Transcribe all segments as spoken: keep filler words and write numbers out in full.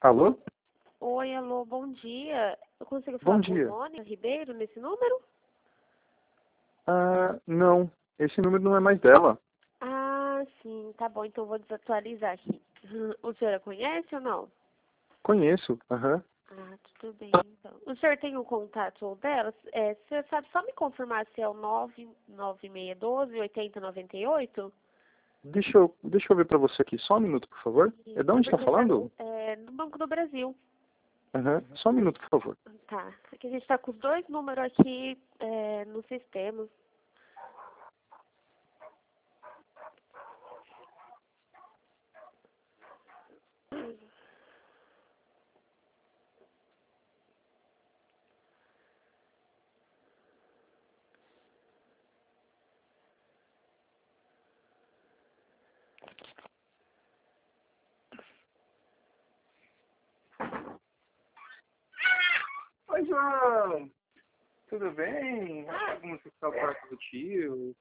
Alô? Oi, alô, bom dia. Eu consigo Bom falar dia. com o Mônica Ribeiro nesse número? Ah, não. Esse número não é mais dela. Ah, sim, tá bom, então eu vou desatualizar aqui. Hum, O senhor a conhece ou não? Conheço. Aham. Ah, tudo bem, então. O senhor tem o contato dela? É, você sabe só me confirmar se é o nove nove seis um dois, oito zero nove oito? Deixa eu, deixa eu ver pra você aqui. Só um minuto, por favor. É de onde tá Porque falando? é do Banco do Brasil. Aham. Só um minuto, por favor. Tá. Aqui a gente tá com os dois números aqui é, no sistema. Oi, João. Tudo bem? Acho que você está perto do tio.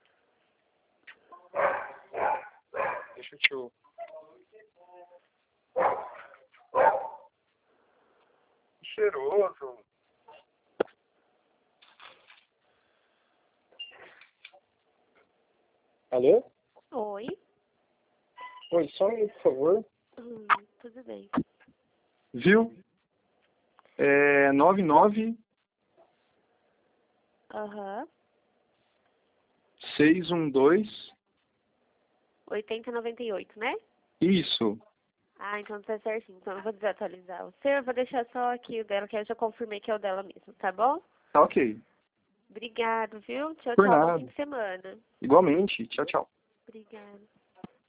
Deixa eu te... Cheiroso. Alô? Oi? Oi, só um minuto, por favor. Hum, tudo bem. Viu? É nove nove Aham. seis um dois. oito zero nove oito, né? Isso. Ah, então tá certinho. Então eu vou desatualizar o seu, eu vou deixar só aqui o dela, que eu já confirmei que é o dela mesmo, tá bom? Tá ok. Obrigado, viu? Tchau, Por tchau. Bom nada. fim de semana. Igualmente. Tchau, tchau. Obrigada.